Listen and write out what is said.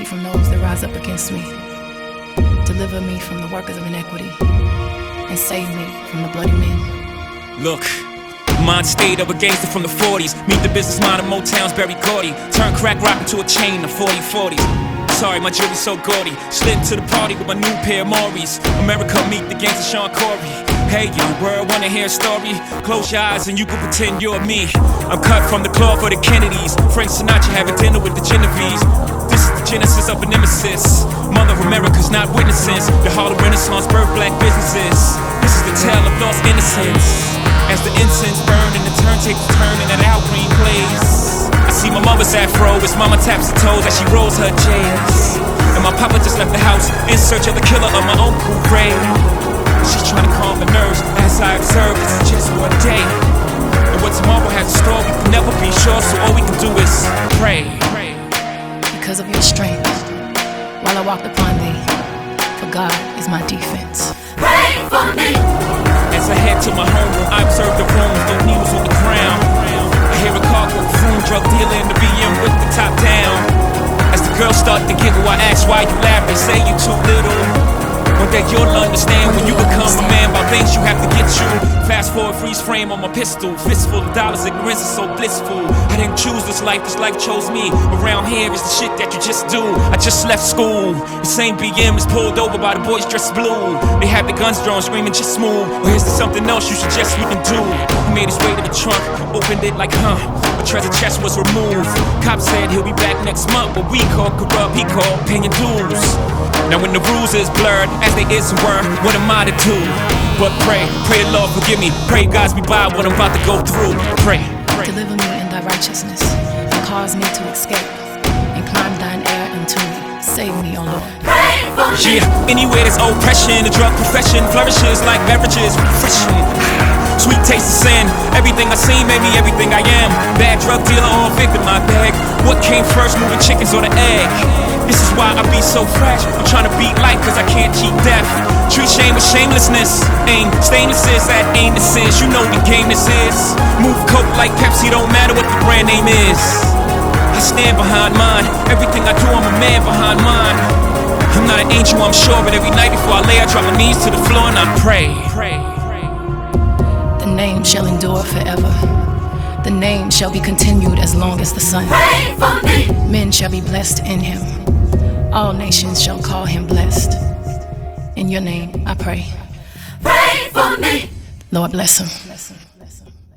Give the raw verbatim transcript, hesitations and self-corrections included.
from those that rise up against me. Deliver me from the workers of iniquity, and save me from the bloody men. Look, mind stayed up a gangster from the forties. Meet the business mind of Motown's Berry Gordy. Turn crack rock into a chain of forty forties. Sorry, my jewelry's so gaudy. Slid into the party with my new pair of Maury's. America meet the gangster Sean Corey. Hey, young world, wanna hear a story? Close your eyes and you can pretend you're me. I'm cut from the cloth of the Kennedys. Frank Sinatra having dinner with the Genovese. This is the genesis of a nemesis. Mother America's not witnesses. The Harlem Renaissance birthed black businesses. This is the tale of lost innocence. As the incense burn and the turntables turn and that Al Green plays. I see my mother's afro as mama taps her toes as she rolls her J's. And my papa just left the house in search of the killer of my own cool grave. She's trying to calm the nerves as I observe this is just one day. And what tomorrow has in store we can never be sure, so all we can do is pray. Because of your strength, while I walked upon thee, for God is my defense. Pray for me. As I head to my home room, I observe the rooms, no needles on the ground. I hear a car go vroom, drug dealer in the B M with the top down. As the girls start to giggle, I ask why you laugh. They say you too little. One day you'll understand when you become a man about things you have to get you. Fast forward, freeze frame on my pistol. Fistful of dollars, ignorance is so blissful. I didn't choose this life, this life chose me. Around here is the shit that you just do. I just left school. The same B M is pulled over by the boys dressed blue. They have the guns drawn, screaming just move. Or is there something else you suggest we can do? He made his way to the trunk, opened it like huh. A treasure chest was removed. Cop said he'll be back next month, but we called corrupt, he called paying dues. Now when the rules is blurred, as they is and were, what am I to do? But pray, pray the Lord forgive me. Pray God's me by what I'm about to go through. Pray. Deliver me in thy righteousness, and cause me to escape, and climb thine air unto me. Save me, O Lord. Pray for me. Yeah, anywhere there's oppression, the drug profession flourishes like beverages, refreshing. Sweet taste of sin, everything I seen made me everything I am. Bad drug dealer on victim, my bag. What came first, moving chickens or the egg? This is why I be so fresh. I'm trying to beat life cause I can't cheat death. Treat shame with shamelessness. Aim stainless is that ain't the sense. You know the game this is. Move coke like Pepsi, don't matter what the brand name is. I stand behind mine. Everything I do, I'm a man behind mine. I'm not an angel, I'm sure, but every night before I lay, I drop my knees to the floor and I pray. Pray. The name shall endure forever. The name shall be continued as long as the sun. Pray for me. Men shall be blessed in him. All nations shall call him blessed. In your name I pray. Pray for me. Lord bless him. Bless him. Bless him.